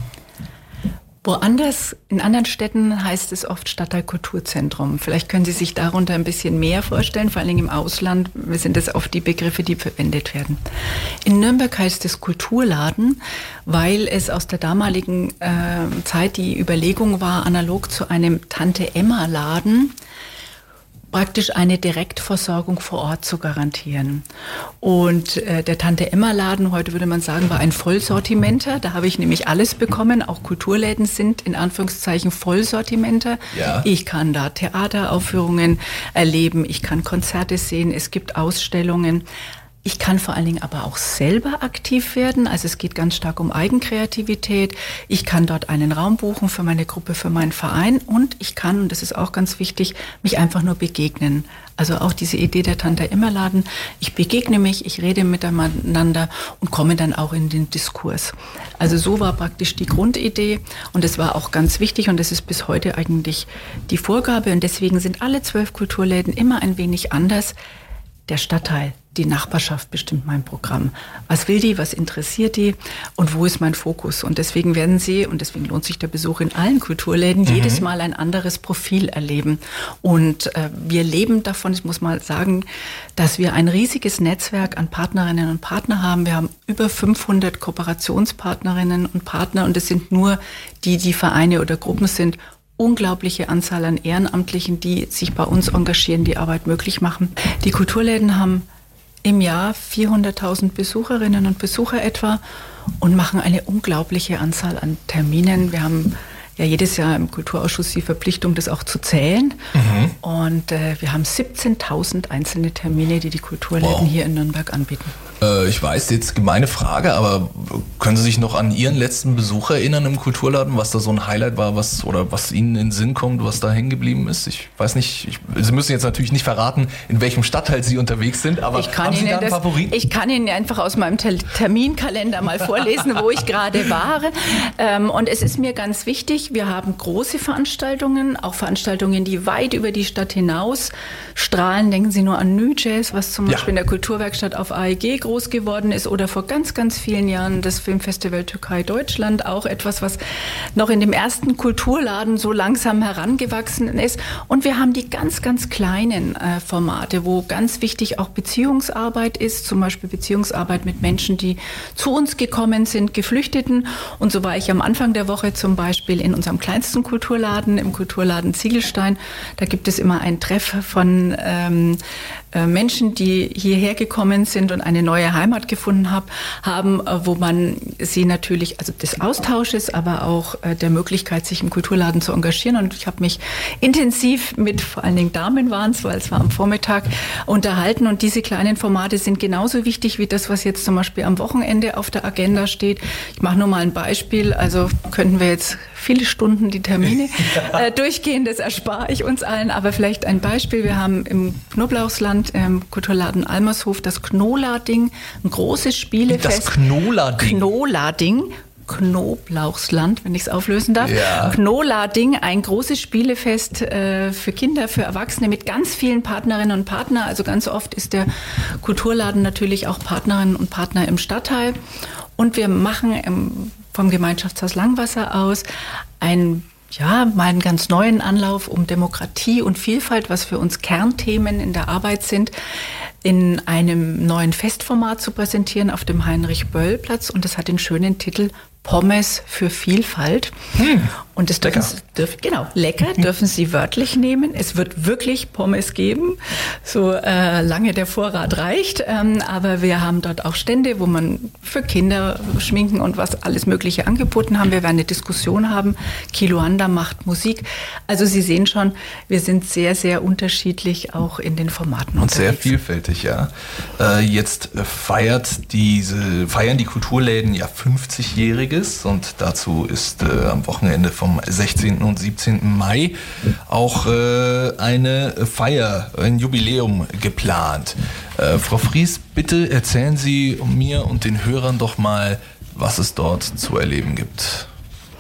Woanders, in anderen Städten heißt es oft Stadtteilkulturzentrum. Vielleicht können Sie sich darunter ein bisschen mehr vorstellen, vor allem im Ausland sind das oft die Begriffe, die verwendet werden. In Nürnberg heißt es Kulturladen, weil es aus der damaligen äh, Zeit die Überlegung war, analog zu einem Tante-Emma-Laden, praktisch eine Direktversorgung vor Ort zu garantieren. Und äh, der Tante-Emma-Laden, heute würde man sagen, war ein Vollsortimenter. Da habe ich nämlich alles bekommen. Auch Kulturläden sind in Anführungszeichen Vollsortimenter. Ja. Ich kann da Theateraufführungen erleben, ich kann Konzerte sehen, es gibt Ausstellungen. Ich kann vor allen Dingen aber auch selber aktiv werden. Also es geht ganz stark um Eigenkreativität. Ich kann dort einen Raum buchen für meine Gruppe, für meinen Verein. Und ich kann, und das ist auch ganz wichtig, mich einfach nur begegnen. Also auch diese Idee der Tante-Emma-Laden. Ich begegne mich, ich rede miteinander und komme dann auch in den Diskurs. Also so war praktisch die Grundidee. Und es war auch ganz wichtig und das ist bis heute eigentlich die Vorgabe. Und deswegen sind alle zwölf Kulturläden immer ein wenig anders. Der Stadtteil, die Nachbarschaft bestimmt mein Programm. Was will die, was interessiert die und wo ist mein Fokus? Und deswegen werden Sie, und deswegen lohnt sich der Besuch in allen Kulturläden, mhm. jedes Mal ein anderes Profil erleben. Und äh, wir leben davon, ich muss mal sagen, dass wir ein riesiges Netzwerk an Partnerinnen und Partnern haben. Wir haben über fünfhundert Kooperationspartnerinnen und Partner und es sind nur die, die Vereine oder Gruppen sind. Unglaubliche Anzahl an Ehrenamtlichen, die sich bei uns engagieren, die Arbeit möglich machen. Die Kulturläden haben im Jahr vierhunderttausend Besucherinnen und Besucher etwa und machen eine unglaubliche Anzahl an Terminen. Wir haben ja jedes Jahr im Kulturausschuss die Verpflichtung, das auch zu zählen. Mhm. Und äh, wir haben siebzehntausend einzelne Termine, die die Kulturläden wow. hier in Nürnberg anbieten. Äh, ich weiß, jetzt gemeine Frage, aber können Sie sich noch an Ihren letzten Besuch erinnern im Kulturladen, was da so ein Highlight war, was oder was Ihnen in den Sinn kommt, was da hängen geblieben ist? Ich weiß nicht, ich, Sie müssen jetzt natürlich nicht verraten, in welchem Stadtteil Sie unterwegs sind, aber ich kann haben Sie Ihnen da einen das, Favoriten? Ich kann Ihnen einfach aus meinem Ter- Terminkalender mal vorlesen, wo ich gerade war. Ähm, und es ist mir ganz wichtig, wir haben große Veranstaltungen, auch Veranstaltungen, die weit über die Stadt hinaus strahlen. Denken Sie nur an New Jazz, was zum ja. Beispiel in der Kulturwerkstatt auf A E G groß geworden ist, oder vor ganz, ganz vielen Jahren das Filmfestival Türkei Deutschland, auch etwas, was noch in dem ersten Kulturladen so langsam herangewachsen ist. Und wir haben die ganz, ganz kleinen äh, Formate, wo ganz wichtig auch Beziehungsarbeit ist, zum Beispiel Beziehungsarbeit mit Menschen, die zu uns gekommen sind, Geflüchteten. Und so war ich am Anfang der Woche zum Beispiel in unserem kleinsten Kulturladen, im Kulturladen Ziegelstein. Da gibt es immer ein Treff von ähm, äh, Menschen, die hierher gekommen sind und eine neue Heimat gefunden hab, haben, äh, wo man sie natürlich, also des Austausches, aber auch äh, der Möglichkeit, sich im Kulturladen zu engagieren. Und ich habe mich intensiv mit, vor allen Dingen Damen waren es, weil es war am Vormittag, unterhalten. Und diese kleinen Formate sind genauso wichtig wie das, was jetzt zum Beispiel am Wochenende auf der Agenda steht. Ich mache nur mal ein Beispiel. Also könnten wir jetzt viele Stunden die Termine äh, durchgehen, das erspare ich uns allen. Aber vielleicht ein Beispiel. Wir haben im Knoblauchsland, im Kulturladen Almershof, das Knolading, ein großes Spielefest. Das Knolading? Knolading. Knoblauchsland, wenn ich es auflösen darf. Ja. Knolading, ein großes Spielefest äh, für Kinder, für Erwachsene mit ganz vielen Partnerinnen und Partnern. Also ganz oft ist der Kulturladen natürlich auch Partnerinnen und Partner im Stadtteil. Und wir machen im, vom Gemeinschaftshaus Langwasser aus ein ja, mal einen ganz neuen Anlauf um Demokratie und Vielfalt, was für uns Kernthemen in der Arbeit sind, in einem neuen Festformat zu präsentieren auf dem Heinrich-Böll-Platz. Und das hat den schönen Titel Pommes für Vielfalt. Hm. Und das dürfen Sie, dürfen, genau, lecker, dürfen Sie wörtlich nehmen. Es wird wirklich Pommes geben, so äh, lange der Vorrat reicht. Ähm, aber wir haben dort auch Stände, wo man für Kinder schminken und was alles Mögliche angeboten haben. Wir werden eine Diskussion haben. Kiloanda macht Musik. Also Sie sehen schon, wir sind sehr, sehr unterschiedlich auch in den Formaten und sehr vielfältig, ja. Äh, jetzt feiert diese, feiern die Kulturläden ja fünfzigjähriges und dazu ist äh, am Wochenende vom sechzehnten und siebzehnten Mai auch äh, eine Feier, ein Jubiläum geplant. Äh, Frau Fries, bitte erzählen Sie mir und den Hörern doch mal, was es dort zu erleben gibt.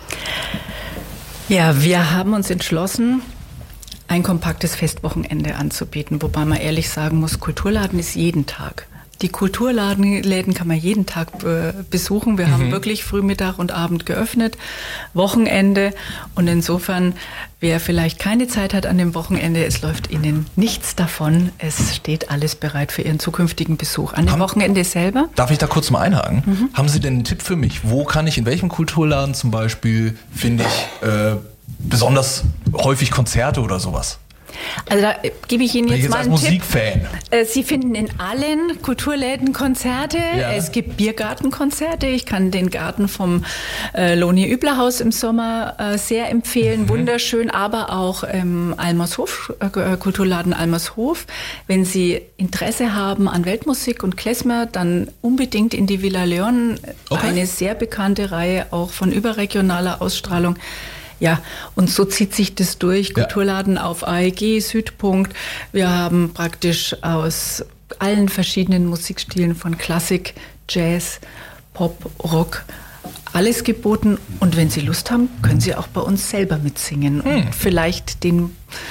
Ja, wir haben uns entschlossen, ein kompaktes Festwochenende anzubieten, wobei man ehrlich sagen muss, Kulturladen ist jeden Tag. Die Kulturläden kann man jeden Tag be- besuchen. Wir mhm. haben wirklich Frühmittag und Abend geöffnet, Wochenende. Und insofern, wer vielleicht keine Zeit hat an dem Wochenende, es läuft Ihnen nichts davon. Es steht alles bereit für Ihren zukünftigen Besuch. An dem haben, Wochenende selber. Darf ich da kurz mal einhaken? Mhm. Haben Sie denn einen Tipp für mich? Wo kann ich, in welchem Kulturladen zum Beispiel, finde ich, äh, besonders häufig Konzerte oder sowas? Also da gebe ich Ihnen jetzt, jetzt mal einen Musikfan. Tipp. Sie finden in allen Kulturläden Konzerte. Ja. Es gibt Biergartenkonzerte. Ich kann den Garten vom äh, Lohny-Übler-Haus im Sommer äh, sehr empfehlen. Mhm. Wunderschön, aber auch im Almershof, äh, Kulturladen Almershof. Wenn Sie Interesse haben an Weltmusik und Klezmer, dann unbedingt in die Villa Leon. Okay. Eine sehr bekannte Reihe, auch von überregionaler Ausstrahlung. Ja, und so zieht sich das durch. Ja. Kulturladen auf A E G, Südpunkt. Wir haben praktisch aus allen verschiedenen Musikstilen von Klassik, Jazz, Pop, Rock alles geboten. Und wenn Sie Lust haben, können Sie auch bei uns selber mitsingen hm. und vielleicht den,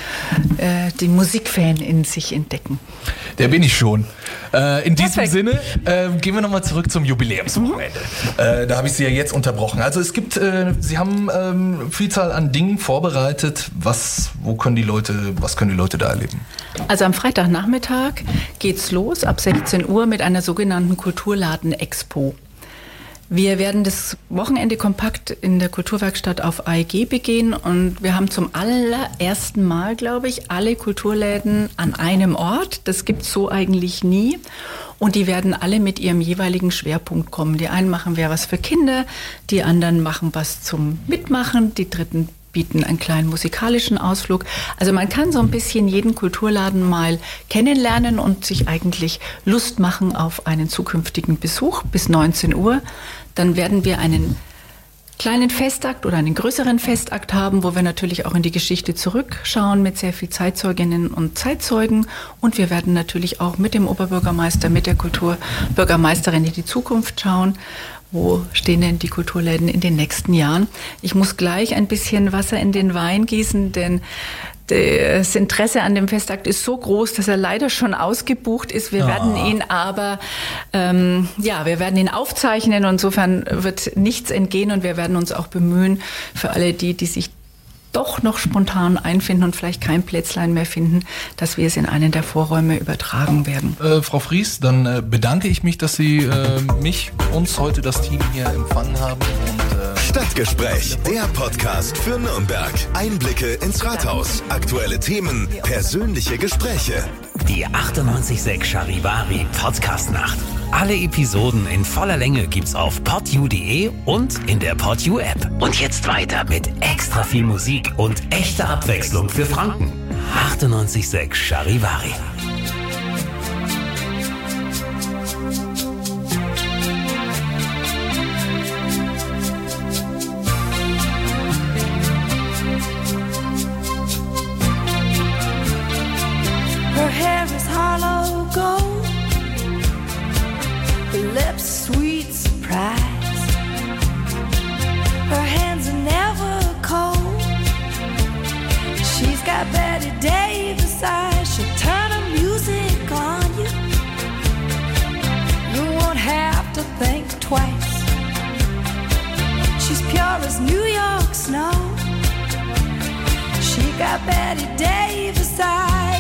äh, den Musikfan in sich entdecken. Der bin ich schon. Äh, in diesem Perfekt. Sinne äh, gehen wir nochmal zurück zum Jubiläumswochenende. Mhm. Äh, da habe ich Sie ja jetzt unterbrochen. Also es gibt, äh, Sie haben ähm, Vielzahl an Dingen vorbereitet. Was, wo können die Leute, was können die Leute da erleben? Also am Freitagnachmittag geht's los ab sechzehn Uhr mit einer sogenannten Kulturladen-Expo. Wir werden das Wochenende kompakt in der Kulturwerkstatt auf A E G begehen und wir haben zum allerersten Mal, glaube ich, alle Kulturläden an einem Ort. Das gibt's so eigentlich nie. Und die werden alle mit ihrem jeweiligen Schwerpunkt kommen. Die einen machen wer was für Kinder, die anderen machen was zum Mitmachen, die dritten bieten einen kleinen musikalischen Ausflug. Also man kann so ein bisschen jeden Kulturladen mal kennenlernen und sich eigentlich Lust machen auf einen zukünftigen Besuch bis neunzehn Uhr. Dann werden wir einen kleinen Festakt oder einen größeren Festakt haben, wo wir natürlich auch in die Geschichte zurückschauen mit sehr viel Zeitzeuginnen und Zeitzeugen. Und wir werden natürlich auch mit dem Oberbürgermeister, mit der Kulturbürgermeisterin in die Zukunft schauen. Wo stehen denn die Kulturläden in den nächsten Jahren? Ich muss gleich ein bisschen Wasser in den Wein gießen, denn das Interesse an dem Festakt ist so groß, dass er leider schon ausgebucht ist. Wir oh. werden ihn aber, ähm, ja, wir werden ihn aufzeichnen. Insofern wird nichts entgehen und wir werden uns auch bemühen, für alle die, die sich doch noch spontan einfinden und vielleicht kein Plätzlein mehr finden, dass wir es in einen der Vorräume übertragen werden. Äh, Frau Fries, dann äh, bedanke ich mich, dass Sie äh, mich, uns heute das Team hier empfangen haben und äh Stadtgespräch, der Podcast für Nürnberg. Einblicke ins Rathaus, aktuelle Themen, persönliche Gespräche. Die achtundneunzig Komma sechs Charivari Podcast-Nacht. Alle Episoden in voller Länge gibt's auf podyou punkt de und in der Podyou App. Und jetzt weiter mit extra viel Musik und echter Abwechslung für Franken. achtundneunzig Komma sechs Charivari. Her hair is hollow gold, her lips sweet surprise. Her hands are never cold. She's got Betty Davis eyes. She'll turn her music on you. You won't have to think twice. She's pure as New York snow. She got Betty Davis eyes.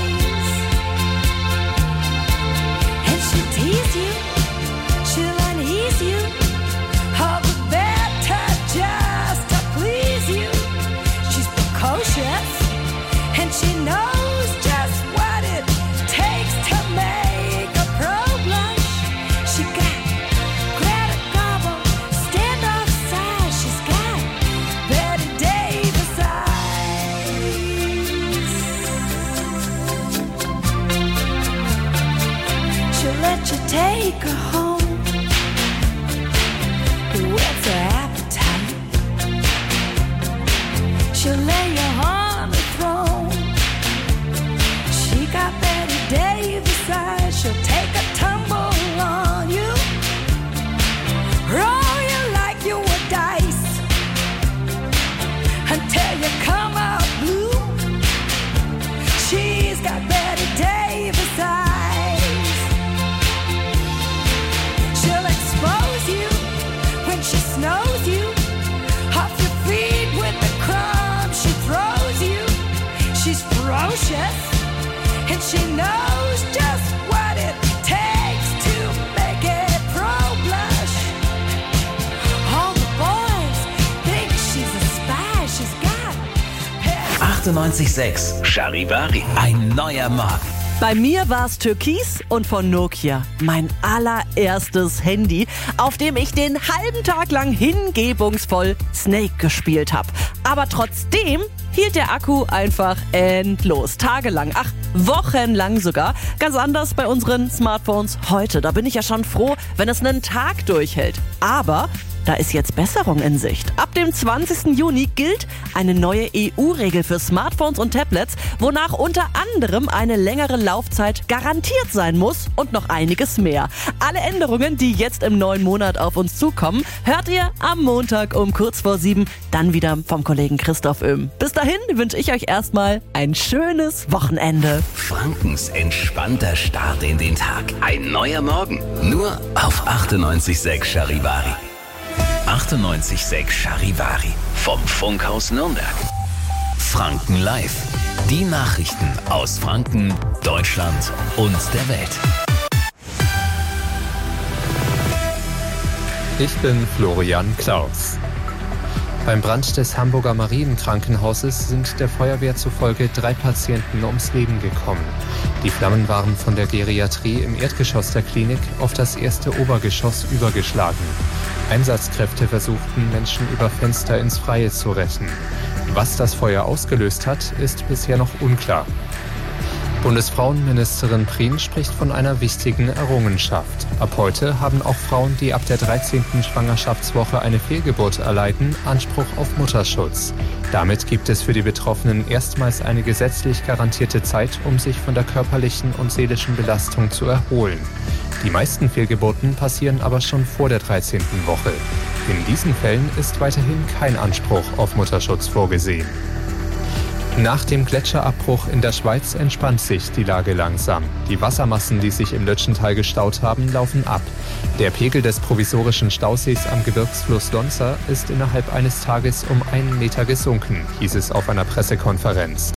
She'll tease you, she'll unease you, all the better just to please you. She's precocious, and she knows just what it takes to make a pro blush. She got Greta Garbo, stand off side. She's got Betty Davis eyes. She'll let you take her home. Whet's her appetite? She'll lay you on the throne. She got Betty Davis eyes. She'll take a tumble on you, roll you like you were dice, until you come out blue. She's got Betty Davis eyes. She'll expose you when she snows you, off your feet with the crumbs she throws you. She's ferocious, and she knows just what it takes to make it pro blush. All the boys think she's a spy. She's got achtundneunzig Komma sechs Charivari. Ein neuer Morgen. Bei mir war's Türkis und von Nokia mein allererstes Handy, auf dem ich den halben Tag lang hingebungsvoll Snake gespielt habe. Aber trotzdem hielt der Akku einfach endlos. Tagelang, ach, wochenlang sogar. Ganz anders bei unseren Smartphones heute. Da bin ich ja schon froh, wenn es einen Tag durchhält. Aber da ist jetzt Besserung in Sicht. Ab dem zwanzigsten Juni gilt eine neue E U-Regel für Smartphones und Tablets, wonach unter anderem eine längere Laufzeit garantiert sein muss und noch einiges mehr. Alle Änderungen, die jetzt im neuen Monat auf uns zukommen, hört ihr am Montag um kurz vor sieben dann wieder vom Kollegen Christoph Öhm. Bis dahin wünsche ich euch erstmal ein schönes Wochenende. Frankens entspannter Start in den Tag. Ein neuer Morgen. Nur auf achtundneunzig Komma sechs Charivari. achtundneunzig Komma sechs Charivari vom Funkhaus Nürnberg. Franken Live. Die Nachrichten aus Franken, Deutschland und der Welt. Ich bin Florian Klaus. Beim Brand des Hamburger Marienkrankenhauses sind der Feuerwehr zufolge drei Patienten ums Leben gekommen. Die Flammen waren von der Geriatrie im Erdgeschoss der Klinik auf das erste Obergeschoss übergeschlagen. Einsatzkräfte versuchten, Menschen über Fenster ins Freie zu retten. Was das Feuer ausgelöst hat, ist bisher noch unklar. Bundesfrauenministerin Prien spricht von einer wichtigen Errungenschaft. Ab heute haben auch Frauen, die ab der dreizehnten Schwangerschaftswoche eine Fehlgeburt erleiden, Anspruch auf Mutterschutz. Damit gibt es für die Betroffenen erstmals eine gesetzlich garantierte Zeit, um sich von der körperlichen und seelischen Belastung zu erholen. Die meisten Fehlgeburten passieren aber schon vor der dreizehnten Woche. In diesen Fällen ist weiterhin kein Anspruch auf Mutterschutz vorgesehen. Nach dem Gletscherabbruch in der Schweiz entspannt sich die Lage langsam. Die Wassermassen, die sich im Lötschental gestaut haben, laufen ab. Der Pegel des provisorischen Stausees am Gebirgsfluss Lonza ist innerhalb eines Tages um einen Meter gesunken, hieß es auf einer Pressekonferenz.